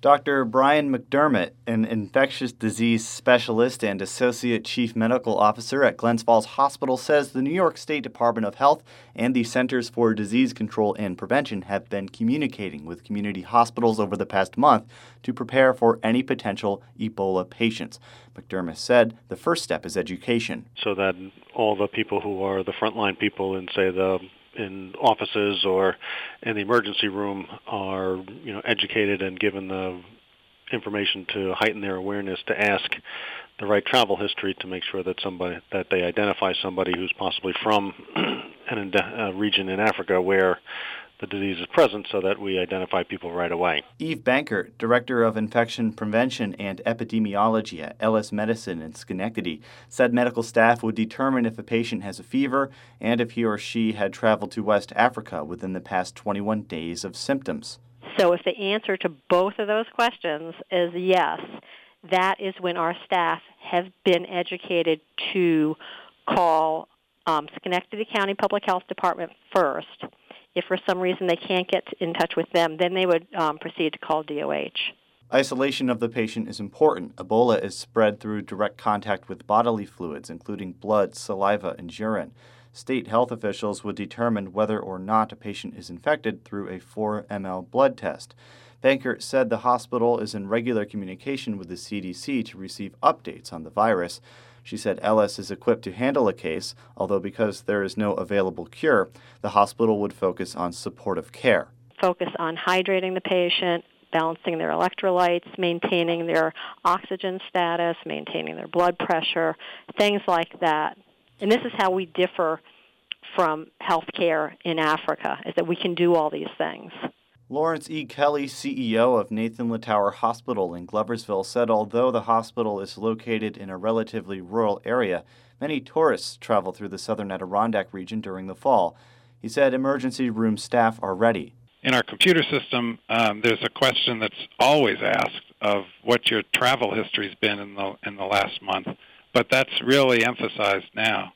Dr. Brian McDermott, an infectious disease specialist and associate chief medical officer at Glens Falls Hospital, says the New York State Department of Health and the Centers for Disease Control and Prevention have been communicating with community hospitals over the past month to prepare for any potential Ebola patients. McDermott said the first step is education. So that all the people who are the frontline people in, say, in offices or in the emergency room are, educated and given the information to heighten their awareness to ask the right travel history to make sure that they identify somebody who's possibly from a region in Africa where the disease is present, so that we identify people right away. Eve Bankert, Director of Infection Prevention and Epidemiology at Ellis Medicine in Schenectady, said medical staff would determine if a patient has a fever and if he or she had traveled to West Africa within the past 21 days of symptoms. So if the answer to both of those questions is yes, that is when our staff have been educated to call Schenectady County Public Health Department first. If for some reason they can't get in touch with them, then they would proceed to call DOH. Isolation of the patient is important. Ebola is spread through direct contact with bodily fluids, including blood, saliva, and urine. State health officials would determine whether or not a patient is infected through a 4 ml blood test. Bankert said the hospital is in regular communication with the CDC to receive updates on the virus. She said Ellis is equipped to handle a case, although because there is no available cure, the hospital would focus on supportive care. Focus on hydrating the patient, balancing their electrolytes, maintaining their oxygen status, maintaining their blood pressure, things like that. And this is how we differ from healthcare in Africa, is that we can do all these things. Lawrence E. Kelly, CEO of Nathan Littauer Hospital in Gloversville, said although the hospital is located in a relatively rural area, many tourists travel through the southern Adirondack region during the fall. He said emergency room staff are ready. In our computer system, there's a question that's always asked of what your travel history's been in the last month, but that's really emphasized now.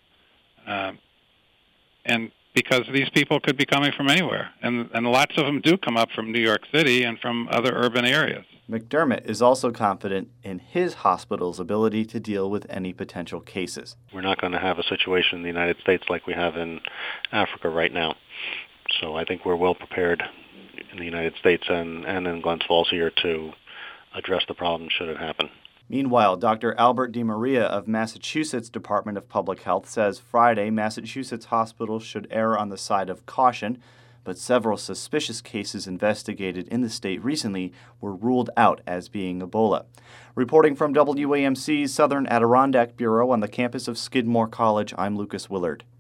And because these people could be coming from anywhere, and lots of them do come up from New York City and from other urban areas. McDermott is also confident in his hospital's ability to deal with any potential cases. We're not going to have a situation in the United States like we have in Africa right now. So I think we're well prepared in the United States and in Glens Falls here to address the problem should it happen. Meanwhile, Dr. Albert DiMaria of Massachusetts Department of Public Health says Friday Massachusetts hospitals should err on the side of caution, but several suspicious cases investigated in the state recently were ruled out as being Ebola. Reporting from WAMC's Southern Adirondack Bureau on the campus of Skidmore College, I'm Lucas Willard.